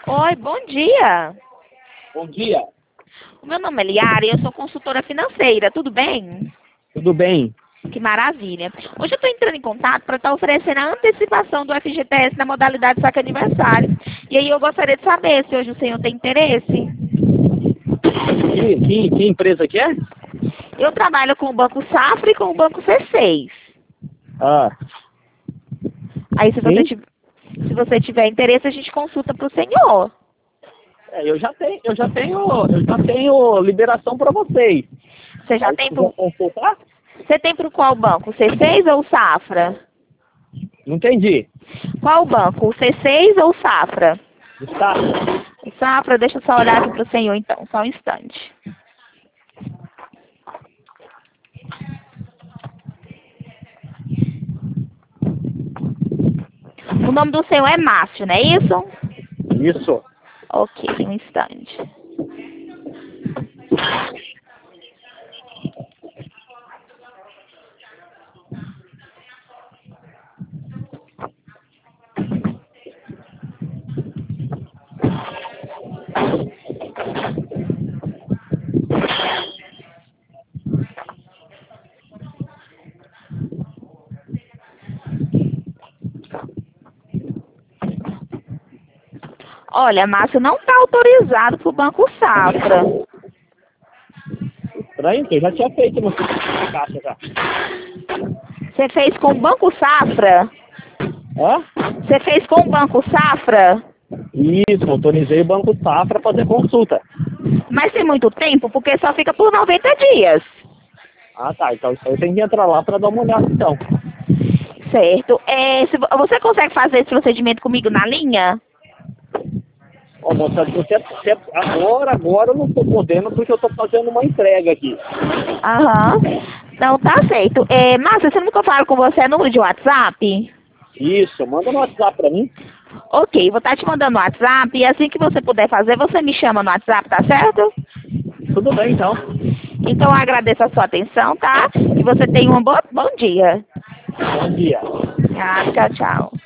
Oi, bom dia. Bom dia. O meu nome é Liara e eu sou consultora financeira, tudo bem? Tudo bem? Que maravilha. Hoje eu estou entrando em contato para estar oferecendo a antecipação do FGTS na modalidade saque aniversário. E aí eu gostaria de saber se hoje o senhor tem interesse. Que empresa que é? Eu trabalho com o Banco Safra e com o Banco C6. Ah, Aí se sim? se você tiver interesse, a gente consulta para o senhor. Eu já tenho liberação para vocês. Você já Aí tem quiser consultar? Você tem para qual banco? O C6 ou o Safra? Não entendi. Qual banco? O C6 ou o Safra? Está. O Safra, deixa eu só olhar aqui para o senhor então, só um instante. O nome do senhor é Márcio, não é isso? Isso. Ok, um instante. Olha, Márcio, não está autorizado para o Banco Safra. Estranho, que eu já tinha feito no caixa já. Você fez com o Banco Safra? Hã? Você fez com o Banco Safra? Isso, autorizei o Banco Safra para fazer consulta. Mas tem muito tempo, porque só fica por 90 dias. Ah, tá. Então isso aí tem que entrar lá para dar uma olhada então. Certo. Você consegue fazer esse procedimento comigo na linha? Ó, moça, agora eu não estou podendo porque eu estou fazendo uma entrega aqui. Aham. Não, tá certo. Márcio, você nunca fala com você, é número de WhatsApp? Isso, manda no WhatsApp para mim. Ok, vou estar te mandando no WhatsApp e assim que você puder fazer, você me chama no WhatsApp, tá certo? Tudo bem, então. Então eu agradeço a sua atenção, tá? E você tenha um bom dia. Bom dia. Ah, tchau, tchau.